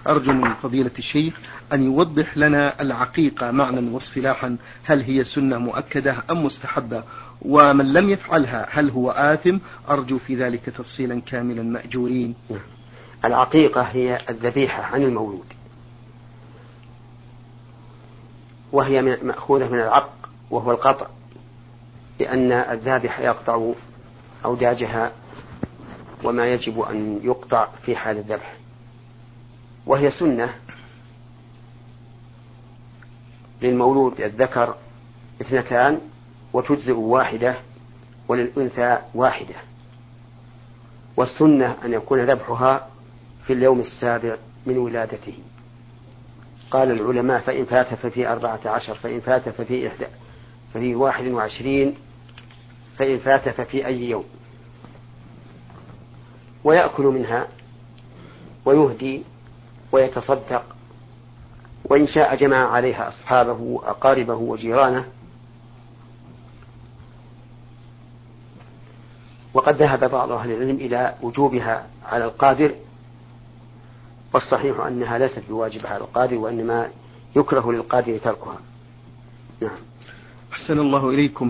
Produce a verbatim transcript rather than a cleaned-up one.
أرجو من فضيلة الشيخ أن يوضح لنا العقيقة معنى واصطلاحا، هل هي سنة مؤكدة أم مستحبة؟ ومن لم يفعلها هل هو آثم؟ أرجو في ذلك تفصيلا كاملا مأجورين. العقيقة هي الذبيحة عن المولود، وهي مأخوذة من العق وهو القطع، لأن الذابح يقطع أوداجها وما يجب أن يقطع في حال الذبح. وهي سنة للمولود الذكر اثنتان وتجزئ واحدة، وللأنثى واحدة. والسنة أن يكون ذبحها في اليوم السابع من ولادته. قال العلماء: فإن فات ففي أربعة عشر، فإن فات ففي إحدى، ففي واحد وعشرين، فإن فات ففي أي يوم. ويأكل منها ويهدي ويتصدق، وإن شاء جمع عليها أصحابه وأقاربه وجيرانه. وقد ذهب بعض أهل العلم إلى وجوبها على القادر، والصحيح أنها ليست بواجبة على القادر، وإنما يكره للقادر تركها. نعم. أحسن الله إليكم.